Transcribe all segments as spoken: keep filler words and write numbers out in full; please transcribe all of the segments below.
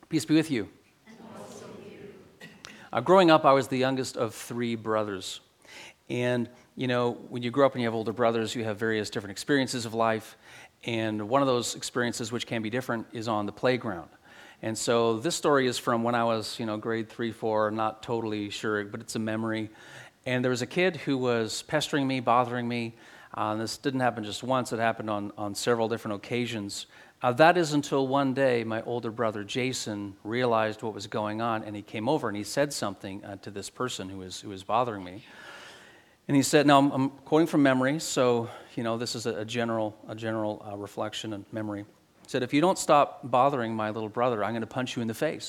Peace be with you. And also you. Uh, growing up, I was the youngest of three brothers. And, you know, when you grow up and you have older brothers, you have various different experiences of life. And one of those experiences, which can be different, is on the playground. And so this story is from when I was, you know, grade three, four, not totally sure, but it's a memory. And there was a kid who was pestering me, bothering me. Uh, and this didn't happen just once, it happened on, on several different occasions. Uh, that is until one day my older brother Jason realized what was going on, and he came over and he said something uh, to this person who was who was bothering me. And he said, now I'm, I'm quoting from memory, so you know this is a, a general a general uh, reflection and memory. He said, if you don't stop bothering my little brother, I'm going to punch you in the face.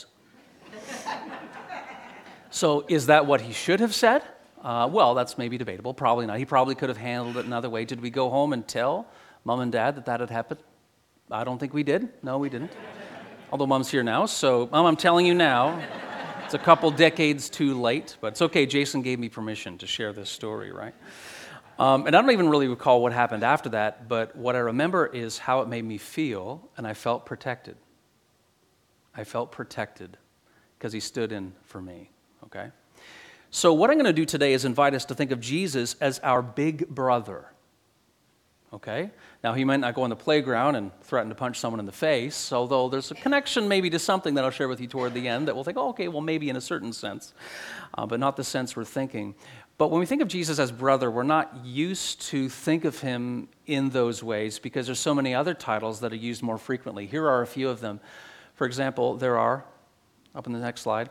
So is that what he should have said? Uh, well, that's maybe debatable. Probably not. He probably could have handled it another way. Did we go home and tell Mom and Dad that that had happened? I don't think we did. No, we didn't. Although Mom's here now, so Mom, I'm telling you now, it's a couple decades too late, but it's okay. Jason gave me permission to share this story, right? Um, and I don't even really recall what happened after that, but what I remember is how it made me feel, and I felt protected. I felt protected because he stood in for me, okay? So what I'm going to do today is invite us to think of Jesus as our big brother. Okay? Now, he might not go on the playground and threaten to punch someone in the face, although there's a connection maybe to something that I'll share with you toward the end that we'll think, oh, okay, well, maybe in a certain sense, uh, but not the sense we're thinking. But when we think of Jesus as brother, we're not used to think of him in those ways because there's so many other titles that are used more frequently. Here are a few of them. For example, there are, up in the next slide,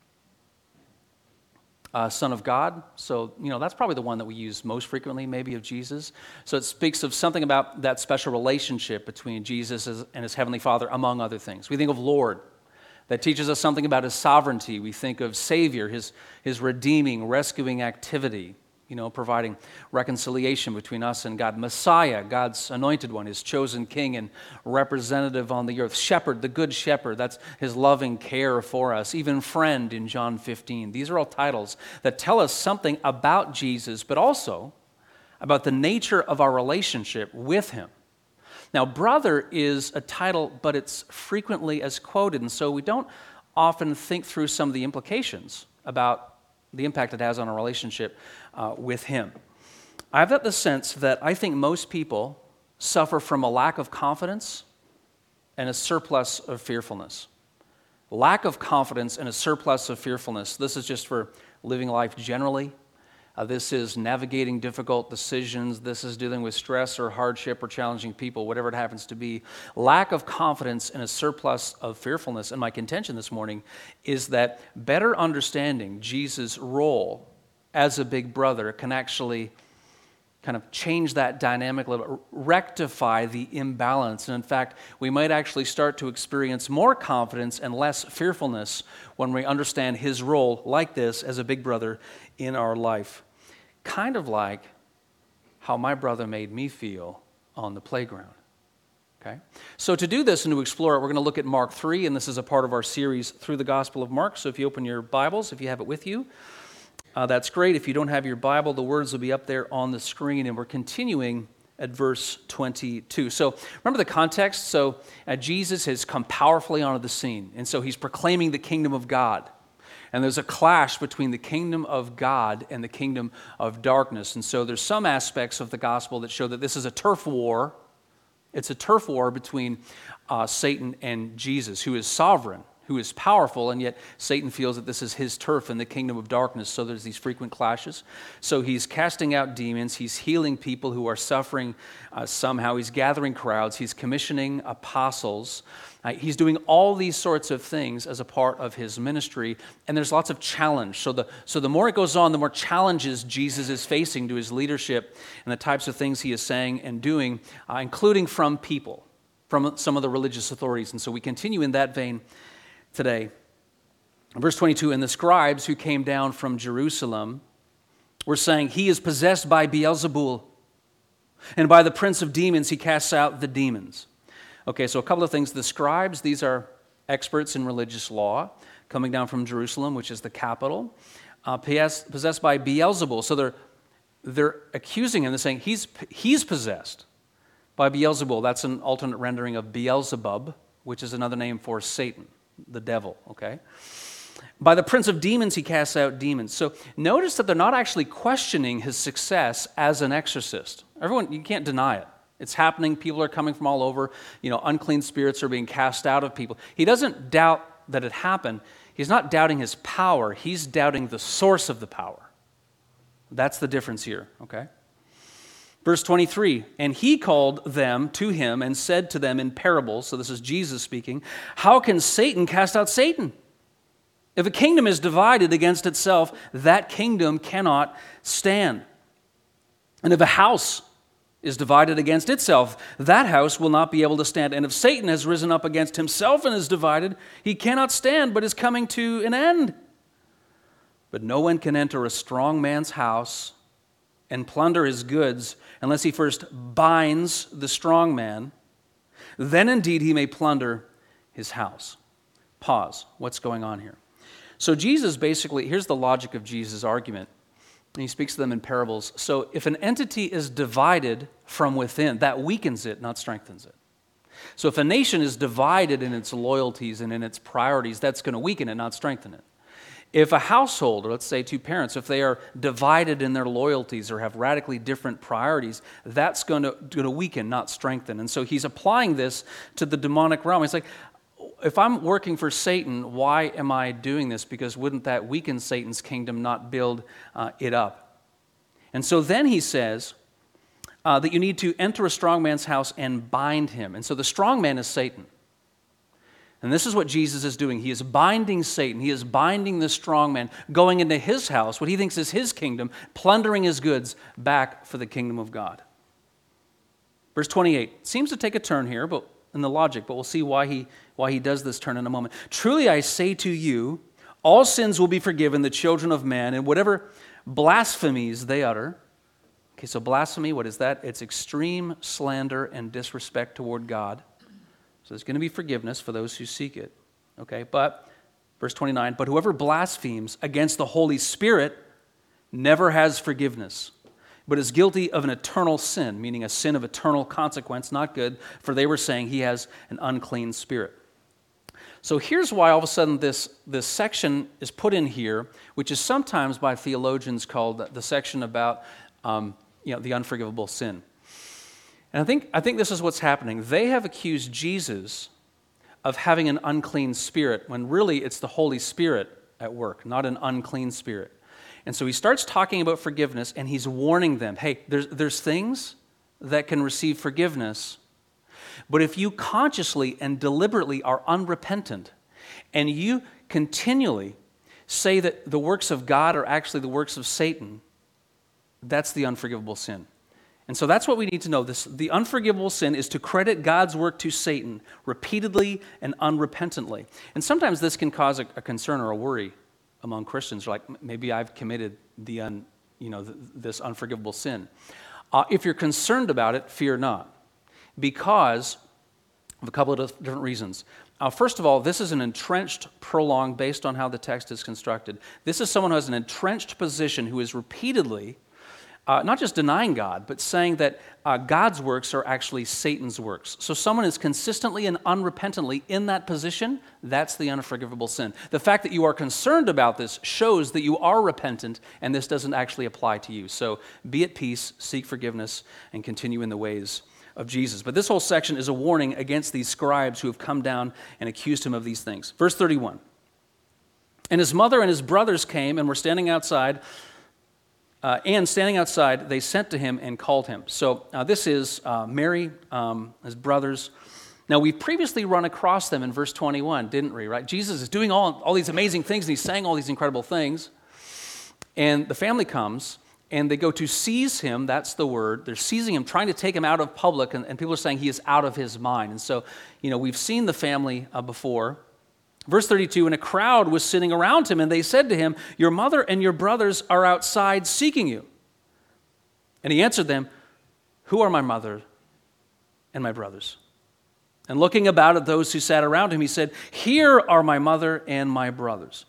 Uh, Son of God, so, you know, that's probably the one that we use most frequently, maybe, of Jesus. So it speaks of something about that special relationship between Jesus and his Heavenly Father, among other things. We think of Lord. That teaches us something about his sovereignty. We think of Savior, his, his redeeming, rescuing activity, you know, providing reconciliation between us and God. Messiah, God's anointed one, his chosen king and representative on the earth. Shepherd, the good shepherd, that's his loving care for us. Even friend in John fifteen. These are all titles that tell us something about Jesus, but also about the nature of our relationship with him. Now, brother is a title, but it's frequently as quoted, and so we don't often think through some of the implications about the impact it has on our relationship uh, with him. I have the sense that I think most people suffer from a lack of confidence and a surplus of fearfulness. Lack of confidence and a surplus of fearfulness. This is just for living life generally. Uh, this is navigating difficult decisions. This is dealing with stress or hardship or challenging people, whatever it happens to be. Lack of confidence and a surplus of fearfulness. And my contention this morning is that better understanding Jesus' role as a big brother can actually kind of change that dynamic a little bit, rectify the imbalance. And in fact, we might actually start to experience more confidence and less fearfulness when we understand his role like this as a big brother in our life. Kind of like how my brother made me feel on the playground. Okay? So to do this and to explore it, we're going to look at Mark three, and this is a part of our series through the Gospel of Mark. So if you open your Bibles, if you have it with you, Uh, that's great. If you don't have your Bible, the words will be up there on the screen, and we're continuing at verse twenty-two. So remember the context? So uh, Jesus has come powerfully onto the scene, and so he's proclaiming the kingdom of God. And there's a clash between the kingdom of God and the kingdom of darkness. And so there's some aspects of the gospel that show that this is a turf war. It's a turf war between uh, Satan and Jesus, who is sovereign, who is powerful, and yet Satan feels that this is his turf in the kingdom of darkness, so there's these frequent clashes. So he's casting out demons, he's healing people who are suffering uh, somehow, he's gathering crowds, he's commissioning apostles, uh, he's doing all these sorts of things as a part of his ministry, and there's lots of challenge. So the, so the more it goes on, the more challenges Jesus is facing to his leadership and the types of things he is saying and doing, uh, including from people, from some of the religious authorities. And so we continue in that vein today. Verse twenty-two, and the scribes who came down from Jerusalem were saying, he is possessed by Beelzebul, and by the prince of demons he casts out the demons. Okay, so a couple of things. The scribes, these are experts in religious law, coming down from Jerusalem, which is the capital, uh, possessed by Beelzebul. So they're they're accusing him, they're saying he's he's possessed by Beelzebul. That's an alternate rendering of Beelzebub, which is another name for Satan. the devil, okay? By the prince of demons, he casts out demons. So notice that they're not actually questioning his success as an exorcist. Everyone, you can't deny it. It's happening. People are coming from all over. You know, unclean spirits are being cast out of people. He doesn't doubt that it happened. He's not doubting his power. He's doubting the source of the power. That's the difference here, okay? Verse twenty-three, and he called them to him and said to them in parables, so this is Jesus speaking, how can Satan cast out Satan? If a kingdom is divided against itself, that kingdom cannot stand. And if a house is divided against itself, that house will not be able to stand. And if Satan has risen up against himself and is divided, he cannot stand, but is coming to an end. But no one can enter a strong man's house and plunder his goods unless he first binds the strong man. Then indeed he may plunder his house. Pause. What's going on here? So Jesus basically, here's the logic of Jesus' argument. And he speaks to them in parables. So if an entity is divided from within, that weakens it, not strengthens it. So if a nation is divided in its loyalties and in its priorities, that's going to weaken it, not strengthen it. If a household, or let's say two parents, if they are divided in their loyalties or have radically different priorities, that's going to, going to weaken, not strengthen. And so he's applying this to the demonic realm. He's like, if I'm working for Satan, why am I doing this? Because wouldn't that weaken Satan's kingdom, not build uh, it up? And so then he says uh, that you need to enter a strong man's house and bind him. And so the strong man is Satan. And this is what Jesus is doing. He is binding Satan. He is binding the strong man, going into his house, what he thinks is his kingdom, plundering his goods back for the kingdom of God. Verse twenty-eight seems to take a turn here, but in the logic, but we'll see why he why he does this turn in a moment. Truly I say to you, all sins will be forgiven the children of man, and whatever blasphemies they utter. Okay, so blasphemy, what is that? It's extreme slander and disrespect toward God. So there's going to be forgiveness for those who seek it. Okay, but verse twenty-nine, but whoever blasphemes against the Holy Spirit never has forgiveness, but is guilty of an eternal sin, meaning a sin of eternal consequence, not good, for they were saying he has an unclean spirit. So here's why all of a sudden this, this section is put in here, which is sometimes by theologians called the section about um, you know, the unforgivable sin. And I think, I think this is what's happening. They have accused Jesus of having an unclean spirit, when really it's the Holy Spirit at work, not an unclean spirit. And so he starts talking about forgiveness, and he's warning them, hey, there's, there's things that can receive forgiveness, but if you consciously and deliberately are unrepentant, and you continually say that the works of God are actually the works of Satan, that's the unforgivable sin. And so that's what we need to know. This, the unforgivable sin is to credit God's work to Satan repeatedly and unrepentantly. And sometimes this can cause a, a concern or a worry among Christians, like maybe I've committed the un, you know the, this unforgivable sin. Uh, if you're concerned about it, fear not, because of a couple of different reasons. Uh, first of all, this is an entrenched prolong based on how the text is constructed. This is someone who has an entrenched position who is repeatedly Uh, not just denying God, but saying that uh, God's works are actually Satan's works. So someone is consistently and unrepentantly in that position, that's the unforgivable sin. The fact that you are concerned about this shows that you are repentant, and this doesn't actually apply to you. So be at peace, seek forgiveness, and continue in the ways of Jesus. But this whole section is a warning against these scribes who have come down and accused him of these things. Verse thirty-one, and his mother and his brothers came and were standing outside, Uh, and standing outside, they sent to him and called him. So uh, this is uh, Mary, um, his brothers. Now, we've previously run across them in verse twenty-one, didn't we, right? Jesus is doing all, all these amazing things, and he's saying all these incredible things. And the family comes, and they go to seize him. That's the word. They're seizing him, trying to take him out of public, and, and people are saying he is out of his mind. And so, you know, we've seen the family uh, before. Verse thirty-two, and a crowd was sitting around him, and they said to him, your mother and your brothers are outside seeking you. And he answered them, who are my mother and my brothers? And looking about at those who sat around him, he said, here are my mother and my brothers.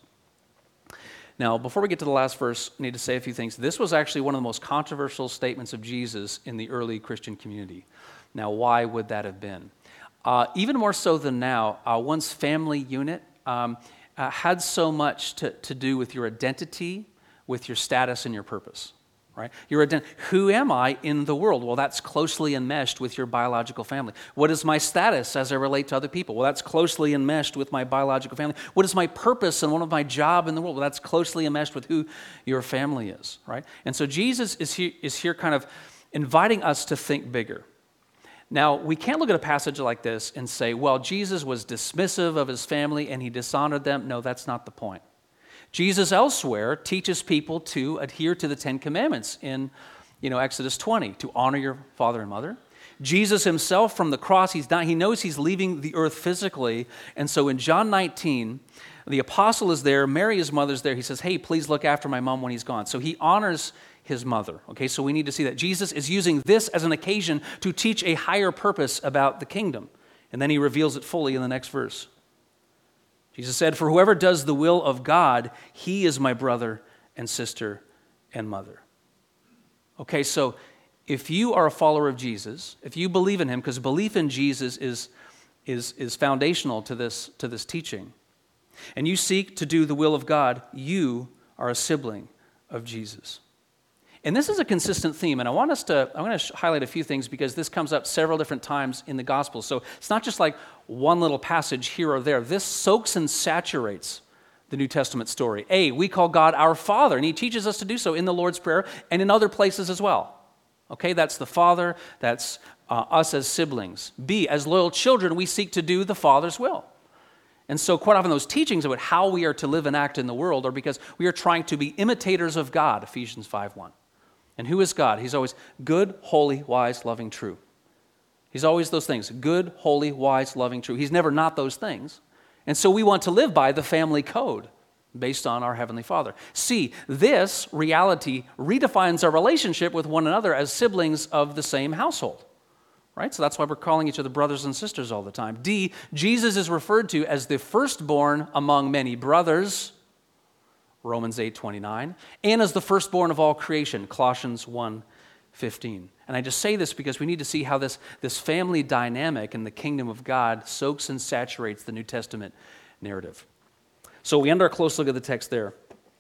Now, before we get to the last verse, I need to say a few things. This was actually one of the most controversial statements of Jesus in the early Christian community. Now, why would that have been? Uh, even more so than now, uh, one's family unit um, uh, had so much to, to do with your identity, with your status, and your purpose. Right? Your ident- Who am I in the world? Well, that's closely enmeshed with your biological family. What is my status as I relate to other people? Well, that's closely enmeshed with my biological family. What is my purpose and what is my job in the world? Well, that's closely enmeshed with who your family is, right? And so Jesus is here, is here kind of inviting us to think bigger. Now, we can't look at a passage like this and say, well, Jesus was dismissive of his family and he dishonored them. No, that's not the point. Jesus elsewhere teaches people to adhere to the Ten Commandments in, you know, Exodus twenty, to honor your father and mother. Jesus himself from the cross, he's dying, he knows he's leaving the earth physically, and so in John nineteen, the apostle is there, Mary, his mother's there. He says, hey, please look after my mom when he's gone. So he honors his mother, okay? So we need to see that Jesus is using this as an occasion to teach a higher purpose about the kingdom, and then he reveals it fully in the next verse. Jesus said, for whoever does the will of God, he is my brother and sister and mother. Okay, so if you are a follower of Jesus, if you believe in him, because belief in Jesus is, is, is foundational to this, to this teaching, and you seek to do the will of God, you are a sibling of Jesus. And this is a consistent theme, and I want us to, I'm going to highlight a few things because this comes up several different times in the Gospels. So it's not just like one little passage here or there. This soaks and saturates the New Testament story. A, we call God our Father, and he teaches us to do so in the Lord's Prayer and in other places as well. Okay, that's the Father, that's uh, us as siblings. B, as loyal children, we seek to do the Father's will. And so quite often those teachings about how we are to live and act in the world are because we are trying to be imitators of God, Ephesians five one. And who is God? He's always good, holy, wise, loving, true. He's always those things. Good, holy, wise, loving, true. He's never not those things. And so we want to live by the family code based on our Heavenly Father. C, this reality redefines our relationship with one another as siblings of the same household. Right? So that's why we're calling each other brothers and sisters all the time. D, Jesus is referred to as the firstborn among many brothers, Romans eight twenty-nine, and as the firstborn of all creation, Colossians one fifteen. And I just say this because we need to see how this, this family dynamic in the kingdom of God soaks and saturates the New Testament narrative. So we end our close look at the text there.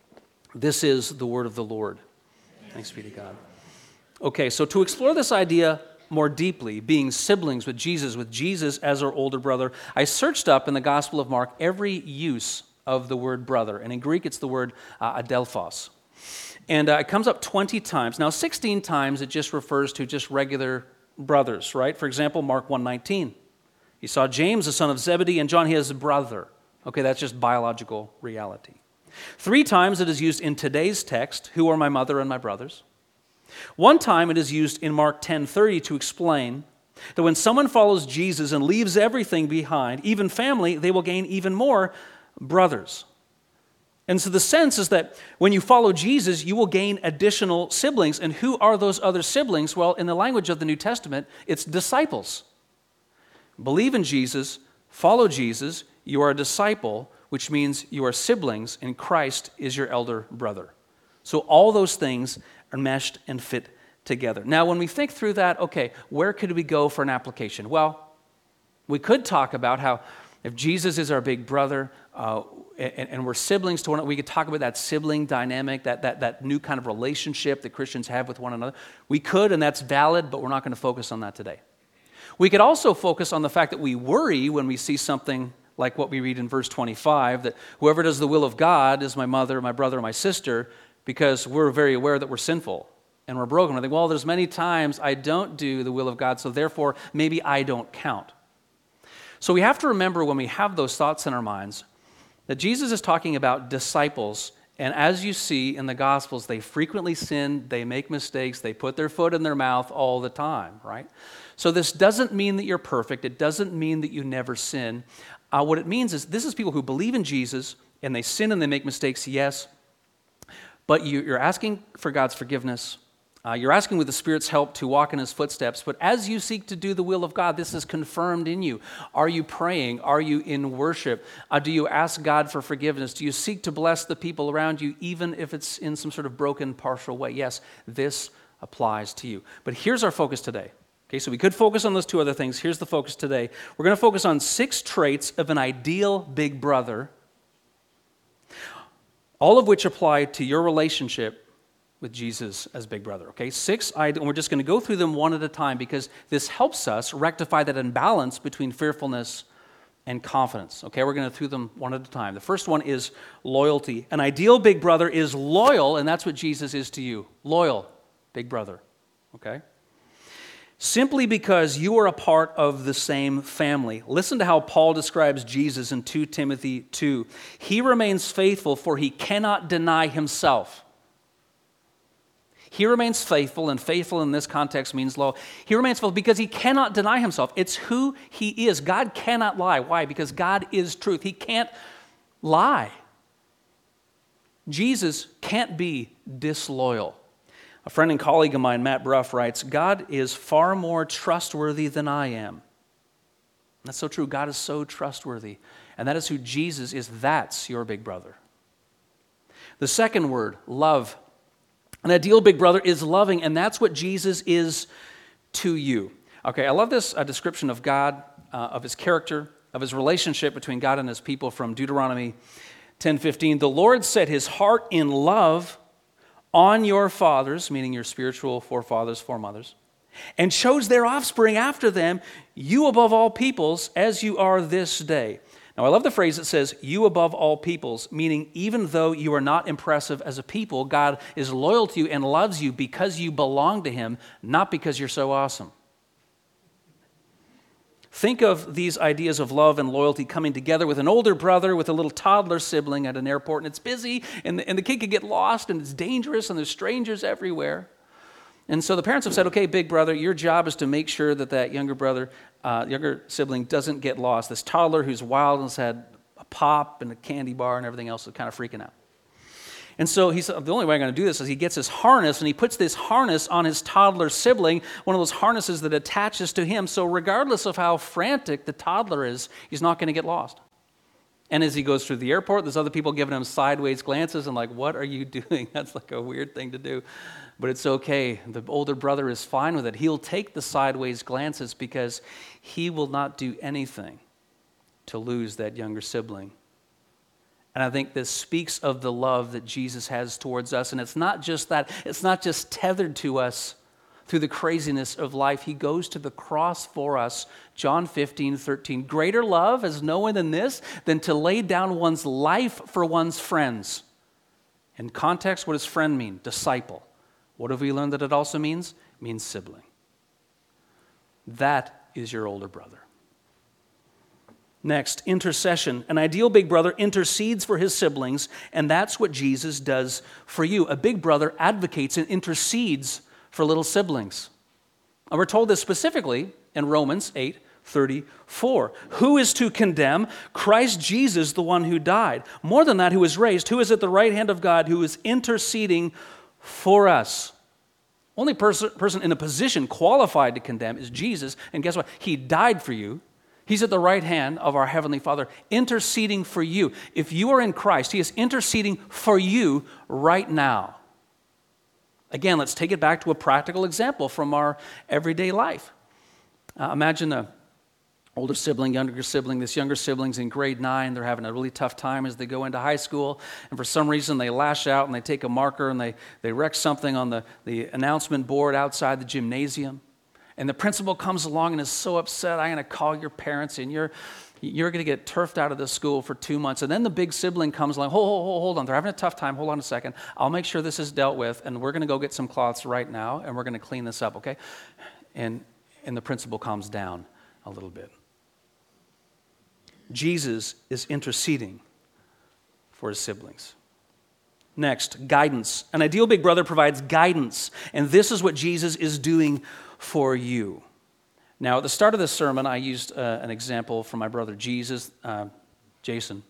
This is the word of the Lord. Thanks be to God. Okay, so to explore this idea more deeply, being siblings with Jesus, with Jesus as our older brother, I searched up in the Gospel of Mark every use of the word brother. And in Greek, it's the word uh, adelphos. And uh, it comes up twenty times. Now, sixteen times it just refers to just regular brothers, right? For example, Mark one nineteen. He saw James, the son of Zebedee, and John, his brother. Okay, that's just biological reality. Three times it is used in today's text, who are my mother and my brothers. One time it is used in Mark ten thirty to explain that when someone follows Jesus and leaves everything behind, even family, they will gain even more brothers. And so the sense is that when you follow Jesus, you will gain additional siblings. And who are those other siblings? Well, in the language of the New Testament, it's disciples. Believe in Jesus, follow Jesus, you are a disciple, which means you are siblings, and Christ is your elder brother. So all those things are meshed and fit together. Now, when we think through that, okay, where could we go for an application? Well, we could talk about how if Jesus is our big brother, uh, and, and we're siblings to one another, we could talk about that sibling dynamic, that, that, that new kind of relationship that Christians have with one another. We could, and that's valid, but we're not going to focus on that today. We could also focus on the fact that we worry when we see something like what we read in verse twenty-five, that whoever does the will of God is my mother, my brother, my sister, because we're very aware that we're sinful and we're broken. We think, well, there's many times I don't do the will of God, so therefore maybe I don't count. So we have to remember when we have those thoughts in our minds that Jesus is talking about disciples, and as you see in the Gospels, they frequently sin, they make mistakes, they put their foot in their mouth all the time, right? So this doesn't mean that you're perfect. It doesn't mean that you never sin. Uh, what it means is this is people who believe in Jesus, and they sin and they make mistakes, yes, but you, you're asking for God's forgiveness. Uh, you're asking with the Spirit's help to walk in his footsteps, but as you seek to do the will of God, this is confirmed in you. Are you praying? Are you in worship? Uh, do you ask God for forgiveness? Do you seek to bless the people around you, even if it's in some sort of broken, partial way? Yes, this applies to you. But here's our focus today, Okay, so we could focus on those two other things. Here's the focus today. We're going to focus on six traits of an ideal big brother, all of which apply to your relationship with Jesus as big brother. Okay, six, and we're just going to go through them one at a time because this helps us rectify that imbalance between fearfulness and confidence. Okay, we're going to through them one at a time. The first one is loyalty. An ideal big brother is loyal, and that's what Jesus is to you. Loyal, big brother. Okay? Simply because you are a part of the same family. Listen to how Paul describes Jesus in Second Timothy two. He remains faithful, for he cannot deny himself. He remains faithful, and faithful in this context means loyal. He remains faithful because he cannot deny himself. It's who he is. God cannot lie. Why? Because God is truth. He can't lie. Jesus can't be disloyal. A friend and colleague of mine, Matt Bruff, writes, God is far more trustworthy than I am. That's so true. God is so trustworthy. And that is who Jesus is. That's your big brother. The second word, love. An ideal big brother is loving, and that's what Jesus is to you. Okay, I love this uh, description of God, uh, of his character, of his relationship between God and his people from Deuteronomy ten fifteen. The Lord set his heart in love on your fathers, meaning your spiritual forefathers, foremothers, and chose their offspring after them, you above all peoples, as you are this day. Now, I love the phrase that says, you above all peoples, meaning even though you are not impressive as a people, God is loyal to you and loves you because you belong to him, not because you're so awesome. Think of these ideas of love and loyalty coming together with an older brother, with a little toddler sibling at an airport, and it's busy, and the, and the kid could get lost, and it's dangerous, and there's strangers everywhere. And so the parents have said, okay, big brother, your job is to make sure that that younger brother, uh, younger sibling doesn't get lost. This toddler who's wild and has had a pop and a candy bar and everything else is kind of freaking out. And so he said, the only way I'm going to do this is he gets his harness, and he puts this harness on his toddler sibling, one of those harnesses that attaches to him. So regardless of how frantic the toddler is, he's not going to get lost. And as he goes through the airport, there's other people giving him sideways glances and like, what are you doing? That's like a weird thing to do. But it's okay. The older brother is fine with it. He'll take the sideways glances because he will not do anything to lose that younger sibling. And I think this speaks of the love that Jesus has towards us. And it's not just that, it's not just tethered to us through the craziness of life. He goes to the cross for us. John fifteen, thirteen. Greater love has no one than this, than to lay down one's life for one's friends. In context, what does friend mean? Disciple. What have we learned that it also means? It means sibling. That is your older brother. Next, intercession. An ideal big brother intercedes for his siblings, and that's what Jesus does for you. A big brother advocates and intercedes for little siblings. And we're told this specifically in Romans eight thirty-four. Who is to condemn? Christ Jesus, the one who died. More than that, who is raised, who is at the right hand of God, who is interceding for us. Only pers- person in a position qualified to condemn is Jesus, and guess what? He died for you. He's at the right hand of our Heavenly Father, interceding for you. If you are in Christ, He is interceding for you right now. Again, let's take it back to a practical example from our everyday life. Uh, imagine an older sibling, younger sibling. This younger sibling's in grade nine. They're having a really tough time as they go into high school. And for some reason, they lash out and they take a marker and they, they wreck something on the, the announcement board outside the gymnasium. And the principal comes along and is so upset, I'm going to call your parents and you're you're going to get turfed out of the school for two months. And then the big sibling comes along, hold, hold, hold on, they're having a tough time, hold on a second. I'll make sure this is dealt with, and we're going to go get some cloths right now, and we're going to clean this up, okay? And, and the principal calms down a little bit. Jesus is interceding for his siblings. Next, guidance. An ideal big brother provides guidance, and this is what Jesus is doing for you. Now, at the start of this sermon, I used uh, an example from my brother Jesus, uh, Jason.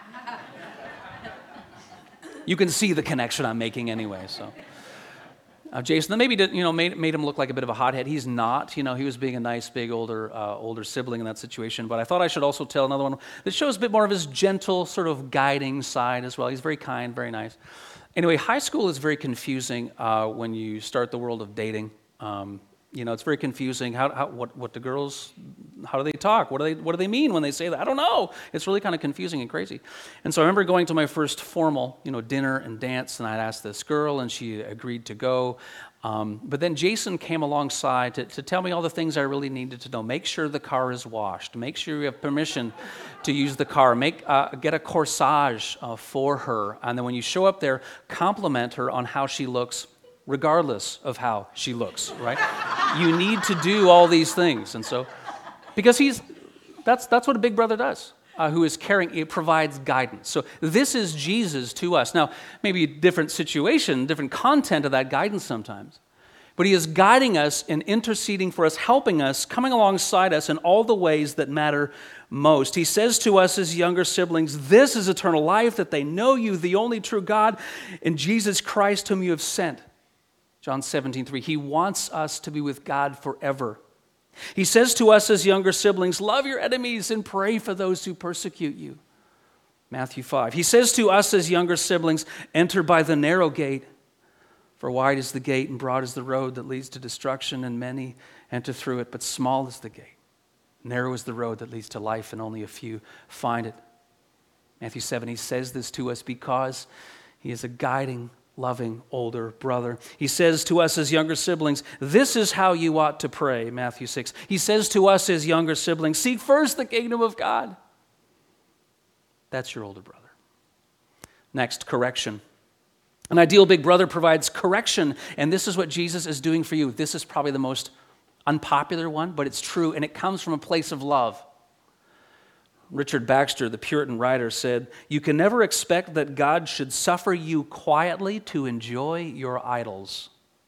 You can see the connection I'm making anyway, so. Uh, Jason, that maybe did, you know, made, made him look like a bit of a hothead. He's not. You know, he was being a nice, big, older uh, older sibling in that situation. But I thought I should also tell another one that shows a bit more of his gentle, sort of guiding side as well. He's very kind, very nice. Anyway, high school is very confusing uh, when you start the world of dating. Um, You know, it's very confusing. How, how what, what the girls, how do they talk? What do they, what do they mean when they say that? I don't know. It's really kind of confusing and crazy. And so I remember going to my first formal, you know, dinner and dance, and I'd asked this girl, and she agreed to go. Um, but then Jason came alongside to, to tell me all the things I really needed to know. Make sure the car is washed. Make sure you have permission to use the car. Make uh, get a corsage uh, for her. And then when you show up there, compliment her on how she looks, regardless of how she looks, right? You need to do all these things. And so, because he's, that's that's what a big brother does, uh, who is caring, it provides guidance. So this is Jesus to us. Now, maybe a different situation, different content of that guidance sometimes, but he is guiding us and interceding for us, helping us, coming alongside us in all the ways that matter most. He says to us as younger siblings, this is eternal life, that they know you, the only true God, and Jesus Christ whom you have sent. John seventeen three, he wants us to be with God forever. He says to us as younger siblings, love your enemies and pray for those who persecute you. Matthew five. He says to us as younger siblings, enter by the narrow gate, for wide is the gate and broad is the road that leads to destruction, and many enter through it, but small is the gate. Narrow is the road that leads to life, and only a few find it. Matthew seven, he says this to us because he is a guiding, loving older brother. He says to us as younger siblings, this is how you ought to pray, Matthew six. He says to us as younger siblings, seek first the kingdom of God. That's your older brother. Next, correction. An ideal big brother provides correction, and this is what Jesus is doing for you. This is probably the most unpopular one, but it's true, and it comes from a place of love. Richard Baxter, the Puritan writer, said, you can never expect that God should suffer you quietly to enjoy your idols.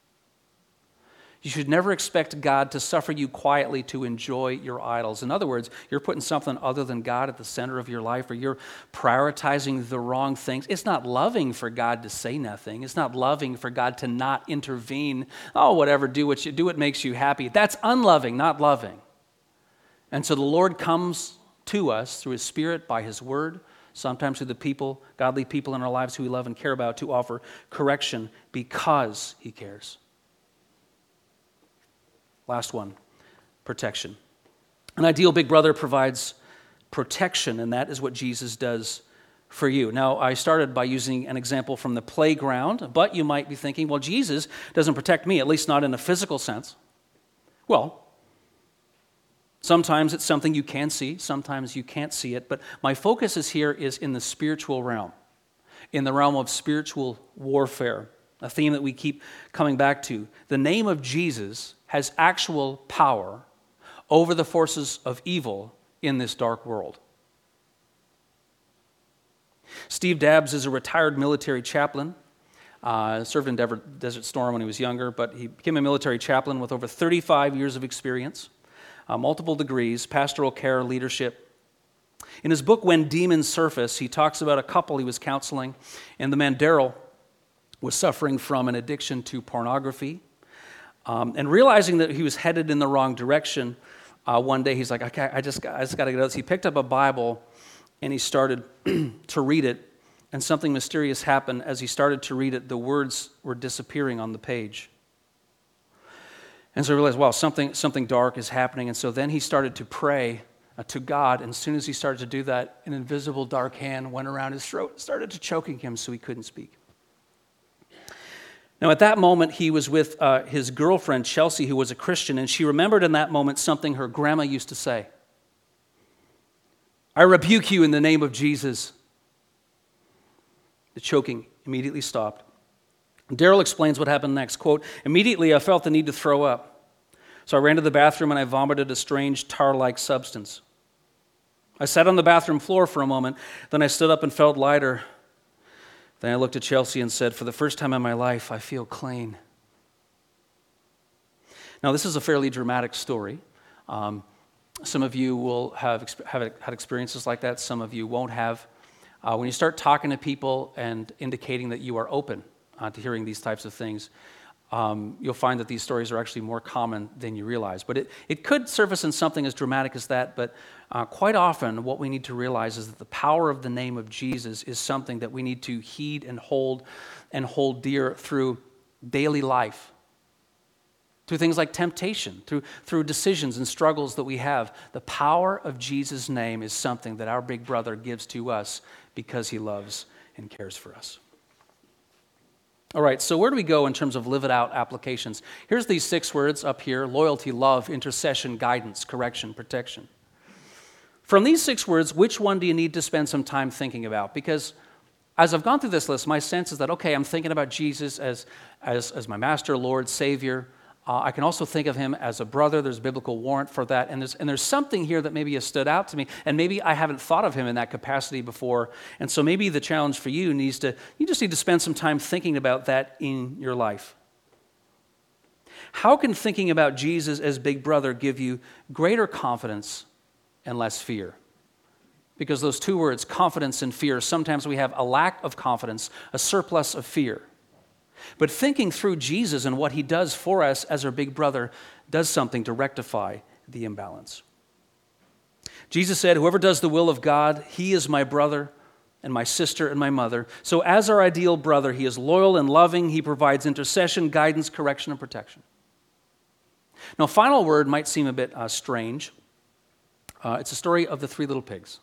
You should never expect God to suffer you quietly to enjoy your idols. In other words, you're putting something other than God at the center of your life, or you're prioritizing the wrong things. It's not loving for God to say nothing. It's not loving for God to not intervene. Oh, whatever, do what you do what makes you happy. That's unloving, not loving. And so the Lord comes to us through his Spirit, by his word, sometimes through the people, godly people in our lives who we love and care about, to offer correction because he cares. Last one, protection. An ideal big brother provides protection, and that is what Jesus does for you. Now, I started by using an example from the playground, but you might be thinking, well, Jesus doesn't protect me, at least not in a physical sense. Well, sometimes it's something you can see, sometimes you can't see it, but my focus is here is in the spiritual realm, in the realm of spiritual warfare, a theme that we keep coming back to. The name of Jesus has actual power over the forces of evil in this dark world. Steve Dabbs is a retired military chaplain. Uh, served in Desert Storm when he was younger, but he became a military chaplain with over thirty-five years of experience. Uh, multiple degrees, pastoral care, leadership. In his book, When Demons Surface, he talks about a couple he was counseling, and the man, Daryl, was suffering from an addiction to pornography. Um, and realizing that he was headed in the wrong direction, uh, one day he's like, okay, I just, I just got to get out. So he picked up a Bible, and he started to read it, and something mysterious happened. As he started to read it, the words were disappearing on the page. And so he realized, wow, something, something dark is happening. And so then he started to pray uh, to God. And as soon as he started to do that, an invisible dark hand went around his throat and started to choking him so he couldn't speak. Now, at that moment, he was with uh, his girlfriend, Chelsea, who was a Christian. And she remembered in that moment something her grandma used to say. I rebuke you in the name of Jesus. The choking immediately stopped. Daryl explains what happened next. Quote, immediately I felt the need to throw up. So I ran to the bathroom and I vomited a strange tar-like substance. I sat on the bathroom floor for a moment. Then I stood up and felt lighter. Then I looked at Chelsea and said, for the first time in my life, I feel clean. Now, this is a fairly dramatic story. Um, some of you will have, have had experiences like that. Some of you won't have. Uh, when you start talking to people and indicating that you are open Uh, to hearing these types of things, um, you'll find that these stories are actually more common than you realize. But it, it could surface in something as dramatic as that, but uh, quite often what we need to realize is that the power of the name of Jesus is something that we need to heed and hold and hold dear through daily life. through things like temptation, through, through decisions and struggles that we have. The power of Jesus' name is something that our big brother gives to us because he loves and cares for us. All right, so where do we go in terms of live it out applications? Here's these six words up here: loyalty, love, intercession, guidance, correction, protection. From these six words, which one do you need to spend some time thinking about? Because as I've gone through this list, my sense is that, okay, I'm thinking about Jesus as, as, as my master, Lord, Savior. Uh, I can also think of him as a brother. There's biblical warrant for that. And there's, and there's something here that maybe has stood out to me. And maybe I haven't thought of him in that capacity before. And so maybe the challenge for you needs to, you just need to spend some time thinking about that in your life. How can thinking about Jesus as big brother give you greater confidence and less fear? Because those two words, confidence and fear, sometimes we have a lack of confidence, a surplus of fear. But thinking through Jesus and what he does for us as our big brother does something to rectify the imbalance. Jesus said, whoever does the will of God, he is my brother and my sister and my mother. So as our ideal brother, he is loyal and loving. He provides intercession, guidance, correction, and protection. Now, final word might seem a bit uh, strange. Uh, it's a story of the three little pigs.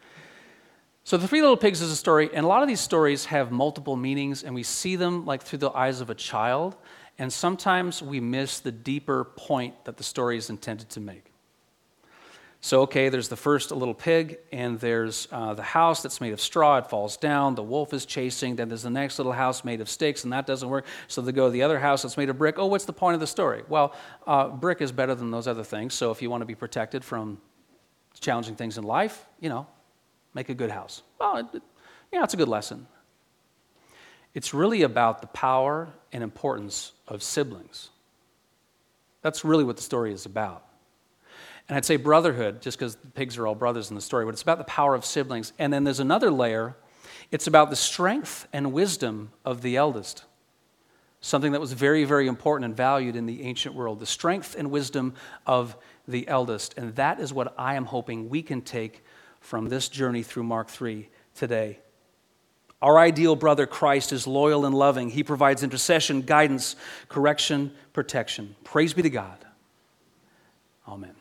So the Three Little Pigs is a story, and a lot of these stories have multiple meanings, and we see them like through the eyes of a child, and sometimes we miss the deeper point that the story is intended to make. So, okay, there's the first little pig, and there's uh, the house that's made of straw. It falls down. The wolf is chasing. Then there's the next little house made of sticks, and that doesn't work. So they go to the other house that's made of brick. Oh, what's the point of the story? Well, uh, brick is better than those other things, so if you want to be protected from challenging things in life, you know, make a good house. Well, it, it, yeah, it's a good lesson. It's really about the power and importance of siblings. That's really what the story is about. And I'd say brotherhood, just because the pigs are all brothers in the story, but it's about the power of siblings. And then there's another layer. It's about the strength and wisdom of the eldest. Something that was very, very important and valued in the ancient world. The strength and wisdom of the eldest. And that is what I am hoping we can take from this journey through Mark three today. Our ideal brother, Christ, is loyal and loving. He provides intercession, guidance, correction, protection. Praise be to God. Amen.